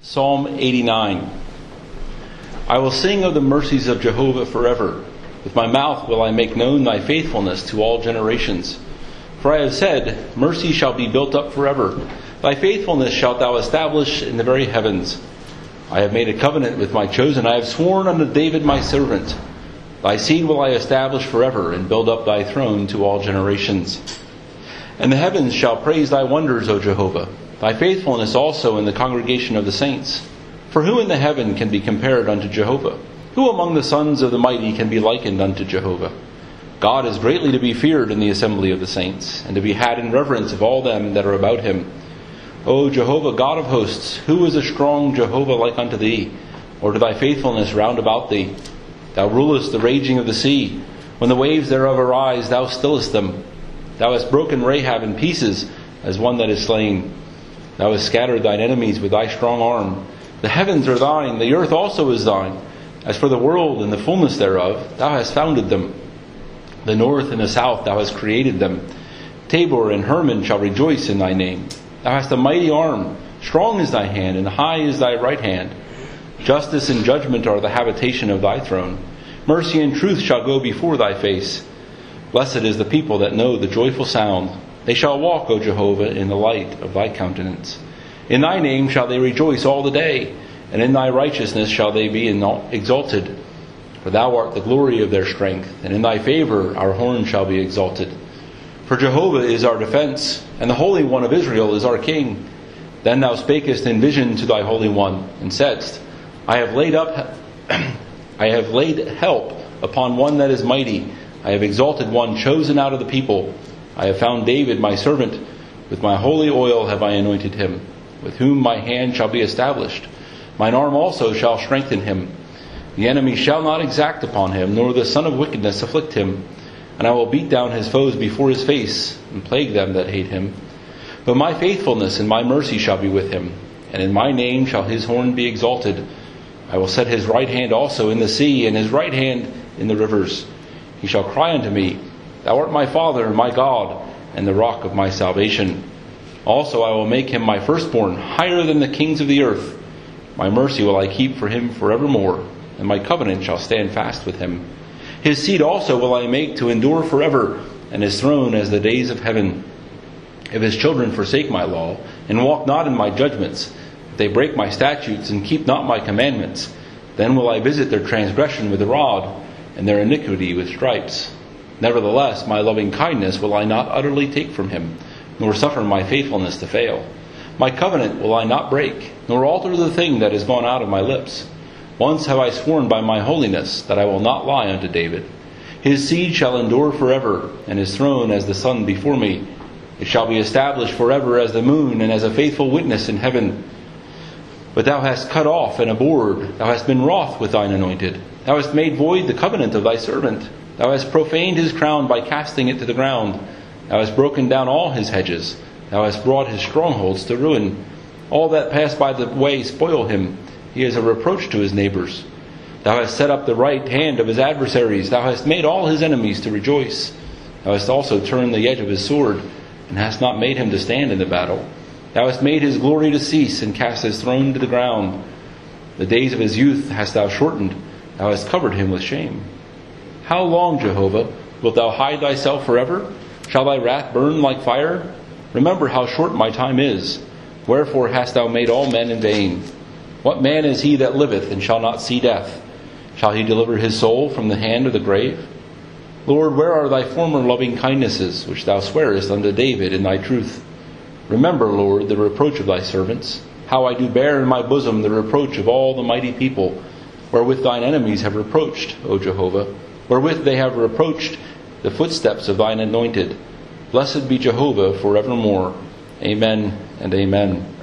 Psalm 89. I will sing of the mercies of Jehovah forever. With my mouth will I make known thy faithfulness to all generations. For I have said, mercy shall be built up forever. Thy faithfulness shalt thou establish in the very heavens. I have made a covenant with my chosen. I have sworn unto David my servant. Thy seed will I establish forever, and build up thy throne to all generations. And the heavens shall praise thy wonders, O Jehovah, thy faithfulness also in the congregation of the saints. For who in the heaven can be compared unto Jehovah? Who among the sons of the mighty can be likened unto Jehovah? God is greatly to be feared in the assembly of the saints, and to be had in reverence of all them that are about him. O Jehovah, God of hosts, who is a strong Jehovah like unto thee, or to thy faithfulness round about thee? Thou rulest the raging of the sea. When the waves thereof arise, thou stillest them. Thou hast broken Rahab in pieces, as one that is slain. Thou hast scattered thine enemies with thy strong arm. The heavens are thine, the earth also is thine. As for the world and the fullness thereof, thou hast founded them. The north and the south thou hast created them. Tabor and Hermon shall rejoice in thy name. Thou hast a mighty arm, strong is thy hand, and high is thy right hand. Justice and judgment are the habitation of thy throne. Mercy and truth shall go before thy face. Blessed is the people that know the joyful sound. They shall walk, O Jehovah, in the light of thy countenance. In thy name shall they rejoice all the day, and in thy righteousness shall they be exalted. For thou art the glory of their strength, and in thy favor our horn shall be exalted. For Jehovah is our defense, and the Holy One of Israel is our King. Then thou spakest in vision to thy Holy One, and saidst, I have laid help upon one that is mighty. I have exalted one chosen out of the people. I have found David my servant. With my holy oil have I anointed him, with whom my hand shall be established. Mine arm also shall strengthen him. The enemy shall not exact upon him, nor the son of wickedness afflict him. And I will beat down his foes before his face, and plague them that hate him. But my faithfulness and my mercy shall be with him, and in my name shall his horn be exalted. I will set his right hand also in the sea, and his right hand in the rivers. He shall cry unto me, Thou art my Father, my God, and the rock of my salvation. Also I will make him my firstborn, higher than the kings of the earth. My mercy will I keep for him forevermore, and my covenant shall stand fast with him. His seed also will I make to endure forever, and his throne as the days of heaven. If his children forsake my law, and walk not in my judgments, if they break my statutes, and keep not my commandments, then will I visit their transgression with a rod, and their iniquity with stripes. Nevertheless, my loving kindness will I not utterly take from him, nor suffer my faithfulness to fail. My covenant will I not break, nor alter the thing that is gone out of my lips. Once have I sworn by my holiness that I will not lie unto David. His seed shall endure forever, and his throne as the sun before me. It shall be established forever as the moon, and as a faithful witness in heaven. But thou hast cut off and abhorred, thou hast been wroth with thine anointed. Thou hast made void the covenant of thy servant. Thou hast profaned his crown by casting it to the ground. Thou hast broken down all his hedges. Thou hast brought his strongholds to ruin. All that pass by the way spoil him. He is a reproach to his neighbors. Thou hast set up the right hand of his adversaries. Thou hast made all his enemies to rejoice. Thou hast also turned the edge of his sword, and hast not made him to stand in the battle. Thou hast made his glory to cease, and cast his throne to the ground. The days of his youth hast thou shortened. Thou hast covered him with shame. How long, Jehovah, wilt thou hide thyself forever? Shall thy wrath burn like fire? Remember how short my time is. Wherefore hast thou made all men in vain? What man is he that liveth and shall not see death? Shall he deliver his soul from the hand of the grave? Lord, where are thy former loving kindnesses, which thou swearest unto David in thy truth? Remember, Lord, the reproach of thy servants, how I do bear in my bosom the reproach of all the mighty people, wherewith thine enemies have reproached, O Jehovah, wherewith they have reproached the footsteps of thine anointed. Blessed be Jehovah forevermore. Amen and amen.